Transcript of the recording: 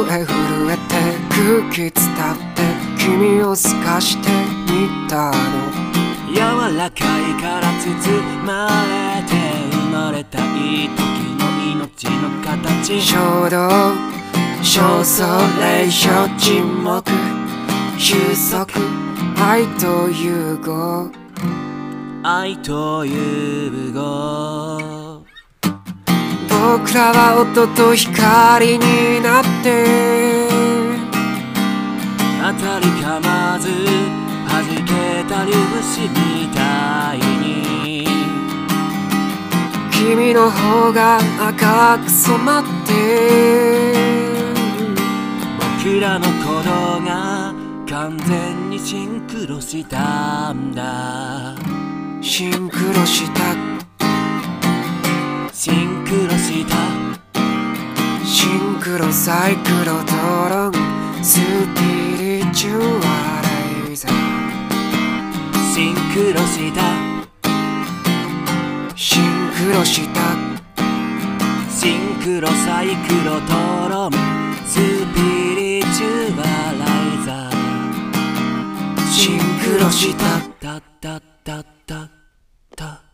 え震えて空気伝って君を透かしてみたの。 柔らかいから包まれて生まれたい時の命の形。 衝動焦燥冷笑沈黙収束愛と融合愛と融合。 僕らは音と光になって当たりかまず弾けた粒子みたいに君の方が赤く染まって僕らの鼓動が完全にシンクロしたんだ。 シンクロしたシンクロしたシンクロサイクロドロンスピリチュアライザー。 シンクロしたシンクロしたシンクロサイクロトロンスピリチュアライザー。 シンクロしたタタタタタタ